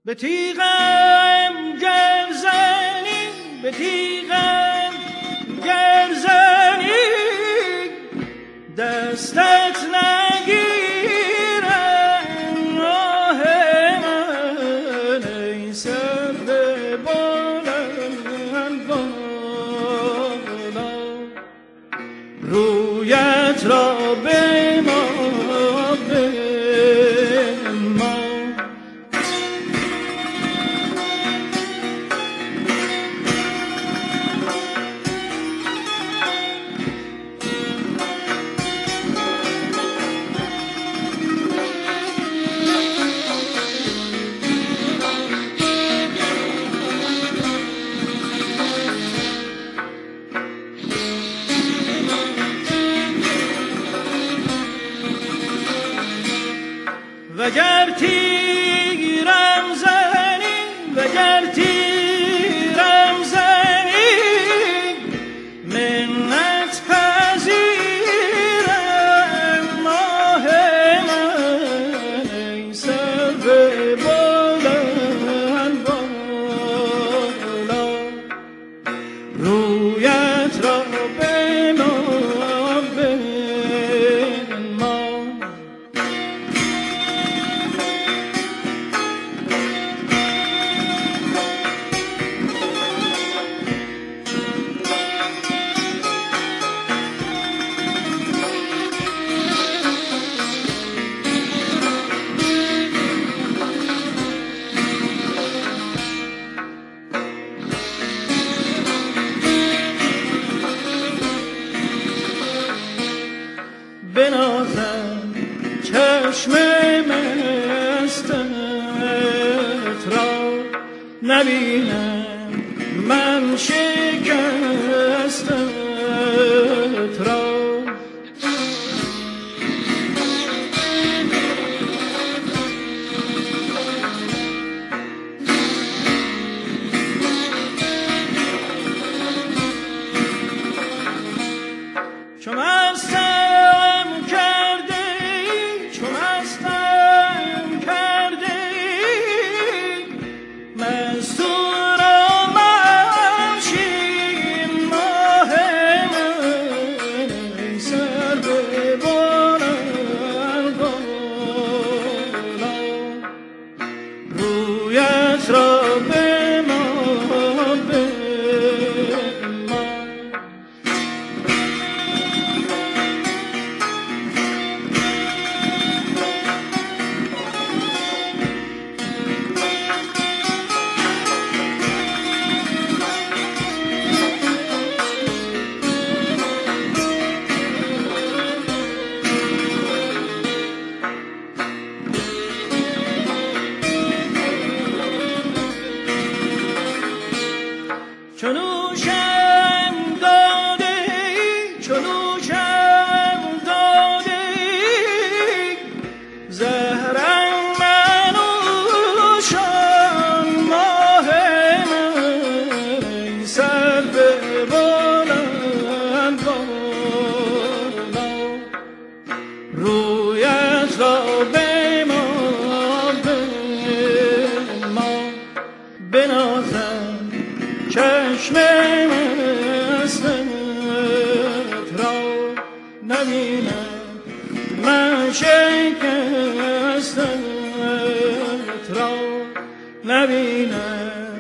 به تیغم گرزنی، به تیغم گرزنی، دستت نگیرم راه من، ای سر به بلند بالا، رویت را به ما وگر تیرم زنی، وگر تیرم زنی، منت پذیرم ماه من، ای سر به بلند بالا، رویت را به ما بنازم چشم مستت را، نبینم من شکستت را، چون رویت را به ما چنوشم داده، چنوشم داده، زهرم منوشان ماه من، ای سر به بلند بالا، رویت را به ما بنازم چشم مستت را، نبینم من شکستت را، نبینم